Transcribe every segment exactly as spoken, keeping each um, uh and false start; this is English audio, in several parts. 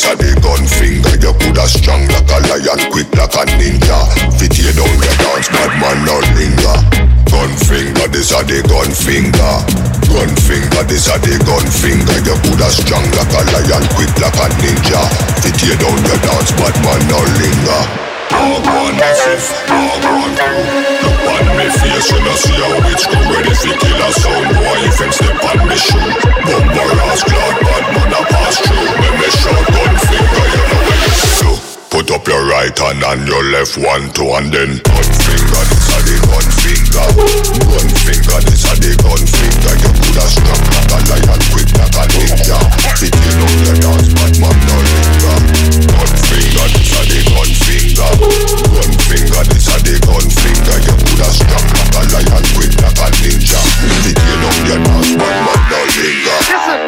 a the gun finger. You coulda strong like a lion, quick like a ninja. Fit you down the dance, bad man no linger. Gun finger, this a the gun finger. Gun finger, this a the gun finger. You coulda strong like a lion, quick like a ninja. Fit you down the dance, bad man no linger. Dog one massive, dog one crew. Look on me face, you know see how it's crew. Ready for kill a sound boy if him step on me shoe. Bumper ass cloud, bad man a pass through. When me shout gun finger, you know what you do. Put up your right hand and your left one, two and then gun finger, this a the gun finger. Gun finger, this a the gun finger. You coulda struck like a lion, quick like a ninja. Fit you know your dance, bad man no linger. Gun finger, this a the gun finger. Gun finger, this a the gun finger. You coulda struck like a lion, quick like a ninja. Fit you know your dance, bad man no linger.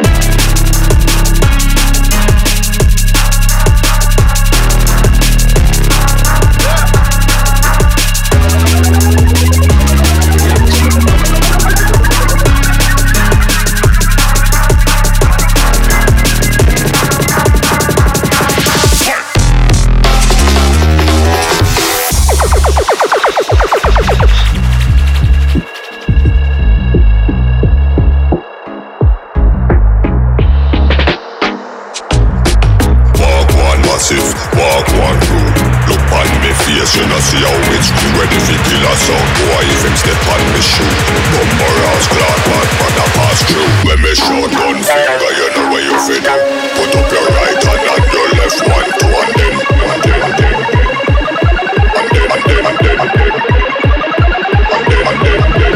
Walk one road. Look on me face, you know see how it's crew. Ready for kill a sound boy if him step on me shoe. Bumper ass cloud, bad man a pass through. When me shout gun finger, you know where you fit do. Put up your right hand and your left one, two and then and then and then and then and then and then and then and then and then and then.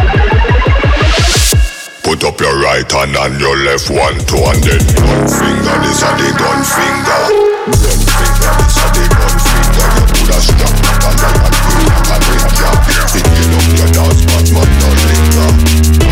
Put up your right hand and your left one, two and then gun finger, this a the gun finger. Gun finger, this a the gun finger. You coulda struck like a lion, quick like a ninja. Fit you know your dance, bad man no linger.